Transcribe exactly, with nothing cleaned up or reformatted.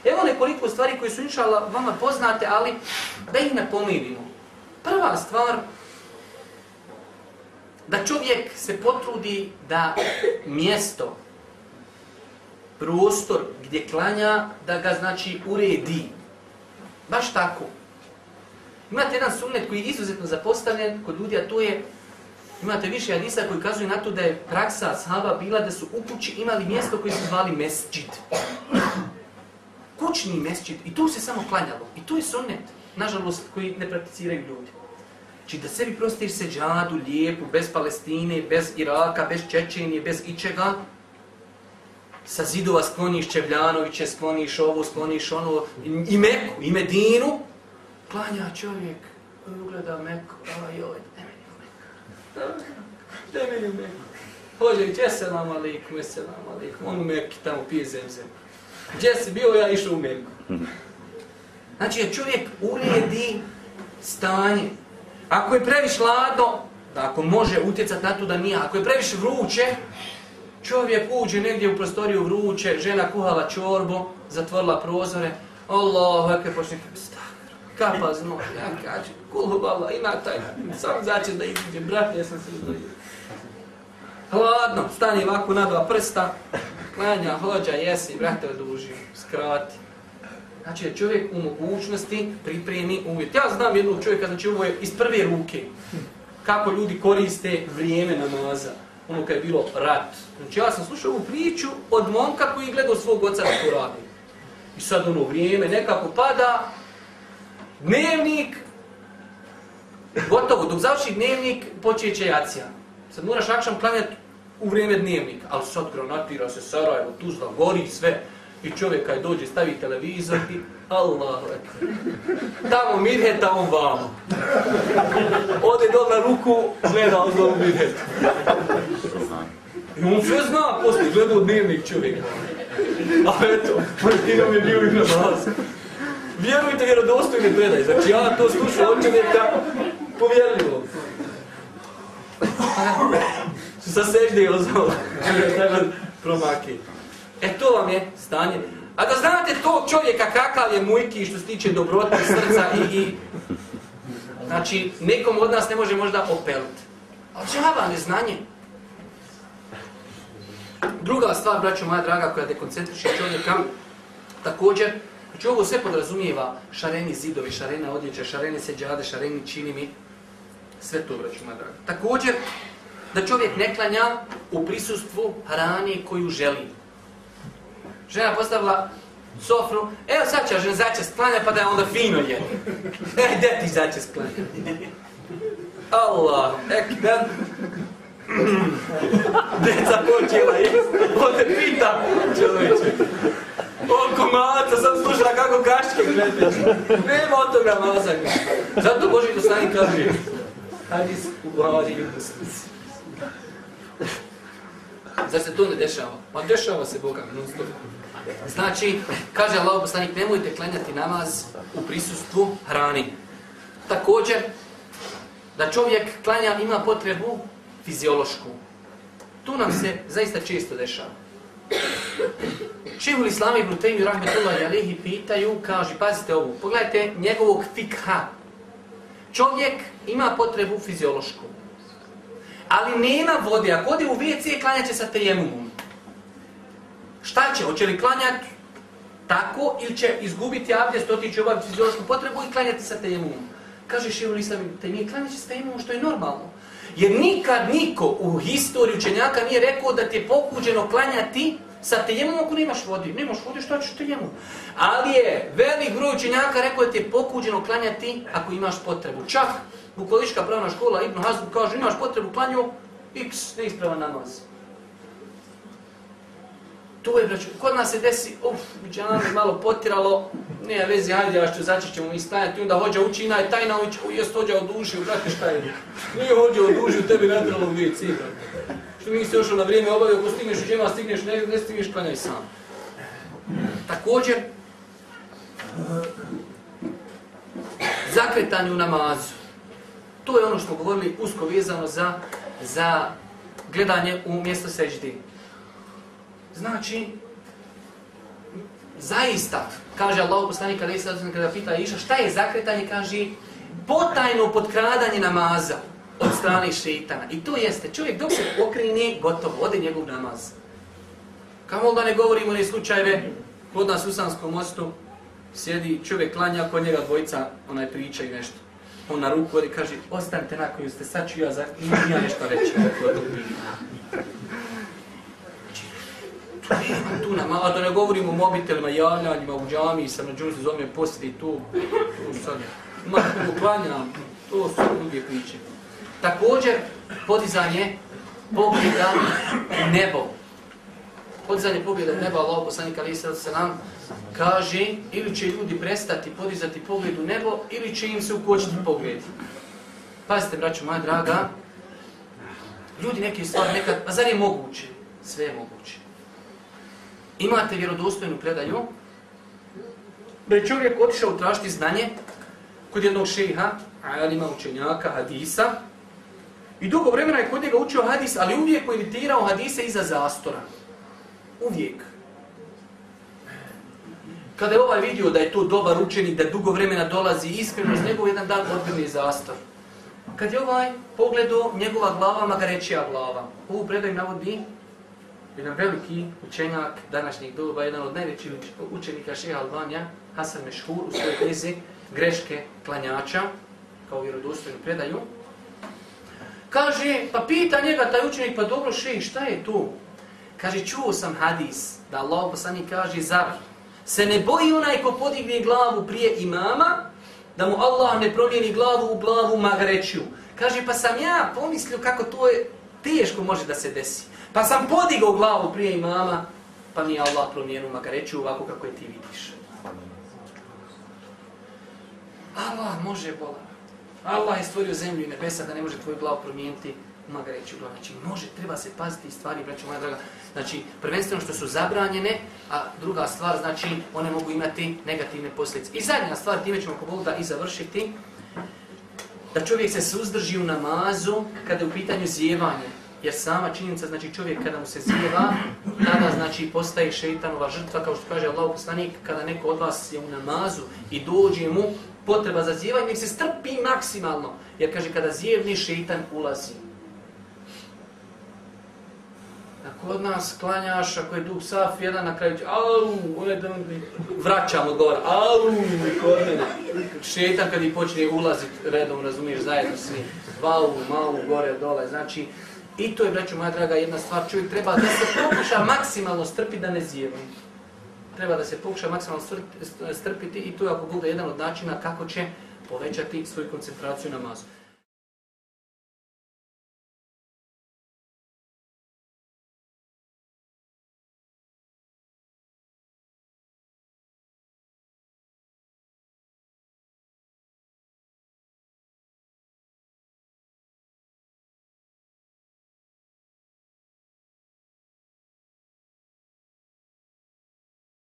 Evo nekoliko stvari koje su inšallah vama poznate, ali da ih ne pomirimo. Prva stvar, da čovjek se potrudi da mjesto, prostor gdje klanja, da ga znači uredi. Baš tako. Imate jedan sunnet koji je izuzetno zapostavljen kod ljudi, a to je, imate više hadisa koji kazuju na to da je praksa ashaba bila da su u kući imali mjesto koje su zvali mesdžid. Kućni mesdžid. I tu se samo klanjalo. I to je sunnet, nažalost, koji ne prakticiraju ljudi. Znači da sebi prostiš seđadu, lijepu, bez Palestine, bez Iraka, bez Čečenije, bez ičega. Sa zidova skloniš Čevljanoviće, skloniš ovo, skloniš ono, i, i Meku, i Medinu. Klanja čovjek, ugleda Meku, a joj, ne meni u Meku. Ne meni u Meku. Hođe, gdje se nam alikum, gdje se nam alikum, on u Meki tamo pije zemzem. Gdje si bio, ja išao u Meku. Znači, da čovjek uredi stanje. Ako je previše hladno, da ako može utjecati na to da nije, ako je previše vruće, čovjek uđe negdje u prostoriju vruće, žena kuhala čorbu, zatvorila prozore, Allahu ekber, počne kapa z nož, ja kažem, kulhubala, ima taj, sam začet da iziđe, brat, ja sam se izdođe. Hladno, stani ovako na dva prsta, klanja, hođa, jesi, brate, oduži, skrati. Znači da čovjek u mogućnosti pripremi uvjet. Ja znam jednog čovjeka, znači ovo je iz prve ruke, kako ljudi koriste vrijeme namaza, ono kad je bilo rat. Znači ja sam slušao ovu priču od momka koji je gledao svog oca da to radi. I sad ono vrijeme nekako pada, dnevnik, gotovo, dok završi dnevnik, počeće jacija. Sad moraš akšam klanjati u vrijeme dnevnika, ali sad granatira se Sarajevo, Tuzla, gori sve. I čovjek kad dođe, stavi televizor i Allahu ekber. Tamo mirheta, on vamo. Ode dol na ruku, gleda ozdovu mirheta. I on sve zna, poslije gleda u dnevnik čovjeka. A eto, Martinom je bio i na nas. Vjerujte, vjerodostojne gledaj. Znači ja to slušao od čovjeka povjerljivo. Sa sežde ozdovu. Treba promaki. E to vam je stanje. A da znate tog čovjeka kakav je mujki što se tiče dobrote srca i, i... Znači, nekom od nas ne može možda opeliti. Ali džaba, neznanje. Druga stvar, braćo moja draga, koja dekoncentriše čovjeka, također, znači ovo sve podrazumijeva šareni zidovi, šarena odjeća, šarene seđade, šareni činimi, sve to, braćo moja draga. Također, da čovjek ne klanja u prisustvu hrane koju želi. Žena postavila sofru, evo sad će žena začas klanja pa da je onda fino jede. E, gdje ti začas klanja? Allah, ekber. Deca počela jesti, ovdje pita čovječe. O komaca, sam slušala kako kaške gledeš. Nema od toga mazaka. Zato Boži poslanik kaže, hadis u Buhari i Muslim. Zar se to ne dešava? Pa dešava se Boga, non stop. Znači, kaže Allah poslanik, nemojte klanjati namaz u prisustvu hrani. Također, da čovjek klanja ima potrebu fiziološku. Tu nam se zaista često dešava. Šejhul Islam ibn Tejmije rahmetullahi alejhi pitaju, kaže, pazite ovo, pogledajte njegovog fikha. Čovjek ima potrebu fiziološku. Ali nema vode, ako ode u ve ce, klanjat će sa tejemumom. Šta će? Hoće li klanjati tako ili će izgubiti abdest, otići obaviti fiziološku potrebu i klanjati sa tejemumom? Kaže Šejhul Islam ibn Tejmije, klanjat će sa tejemumom što je normalno. Jer nikad niko u historiji učenjaka nije rekao da ti je pokuđeno klanjati sa tejemumom ako nemaš vode. Nemaš vode, šta ćeš tejemum? Ali je velik broj učenjaka rekao da ti je pokuđeno klanjati ako imaš potrebu. Čak Bukoliška pravna škola Ibn Hazm kaže imaš potrebu klanju x neispravan namaz. To je, braću, kod nas se desi, uf, biće nam je malo potiralo, nije vezi, hajde, ja što začet ćemo mi stanjati, onda hođa uči, ina je tajna, uči, jest hođa odužio, brate, šta je? Nije hođa odužio, tebi ne trebalo u ve ce. Što mi nisi ošao na vrijeme obavio, ako stigneš u džema, stigneš, ne, ne stigneš, klanjaj sam. Također, zakretanje u namazu. To je ono što smo govorili usko vezano za, za gledanje u mjesto seždi. Znači, zaista, kaže Allah poslanik alejhi salatu vesselam kada pita Iša šta je zakretanje, kaže potajno potkradanje namaza od strane šejtana. I to jeste, čovjek dok se okrene, gotovo, ode njegov namaz. Kamo da ne govorimo ne slučajeve, kod nas u Usanskom mostu sjedi čovjek klanja, kod njega dvojica onaj priča i nešto. On na ruku i kaže, ostanite na koju ste, sad ću ja, za... ja nešto reći. Tu nama, a da ne govorimo o mobitelima, javljanjima u džamiji, sam na džumu se zove posjedi tu, tu sad, ima tu klanja, to su druge priče. Također, podizanje pogleda u nebo. Podizanje pogleda u nebo, Allah poslanik alejhi salatu vesselam kaže, ili će ljudi prestati podizati pogled u nebo, ili će im se ukočiti pogled. Pazite, braćo moja draga, ljudi neke stvari nekad, a zar je moguće? Sve je moguće. Imate vjerodostojnu predaju, da je čovjek otišao tražiti znanje kod jednog šejha, alima učenjaka, hadisa, i dugo vremena je kod njega učio hadis, ali uvijek poimitirao hadise iza zastora. Uvijek. Kada je ovaj vidio da je to dobar učenik, da dugo vremena dolazi iskreno, z njegov jedan dan odbili zastor. Kad je ovaj pogledao, njegova glava magarećija glava. Ovu predaju navodi jedan veliki učenjak današnjeg doba, jedan od najvećih učenika šeha Albanija, Hasan Mešhur, u svojoj knjizi Greške klanjača, kao vjerodostojnu predaju. Kaže, pa pita njega taj učenik, pa dobro šejh, šta je to? Kaže, čuo sam hadis, da Allah poslanik kaže, zar se ne boji onaj ko podigne glavu prije imama, da mu Allah ne promijeni glavu u glavu magarećiju. Kaže, pa sam ja pomislio kako to je teško može da se desi. Pa sam podigao glavu prije imama, pa mi je Allah promijenio magarećiju ovako kako je ti vidiš. Allah može bola. Allah je stvorio zemlju i nebesa da ne može tvoju glavu promijeniti u magarećiju glavu. Znači, može, treba se paziti stvari, braćo moja draga. Znači, prvenstveno što su zabranjene, a druga stvar, znači, one mogu imati negativne posljedice. I zadnja stvar, time ćemo ako Bog da i završiti, da čovjek se suzdrži u namazu kada je u pitanju zijevanje. Jer sama činjenica, znači čovjek kada mu se zijeva, tada znači postaje šejtanova žrtva, kao što kaže Allah poslanik, kada neko od vas je u namazu i dođe mu potreba za zijevanje, nek se strpi maksimalno. Jer kaže, kada zijevni, šejtan ulazi. Ako od nas klanjaš, ako je dug saf, jedan na kraju će, au, vraćamo govor, au, kod mene. Šejtan kad i počne ulaziti redom, razumiješ, zajedno svi, vau, mau, gore, dole, znači, i to je, braćo moja draga, jedna stvar, čovjek treba da se pokuša maksimalno strpiti da ne zijevi. Treba da se pokuša maksimalno strpiti i to je ako bude jedan od načina kako će povećati svoju koncentraciju na namazu.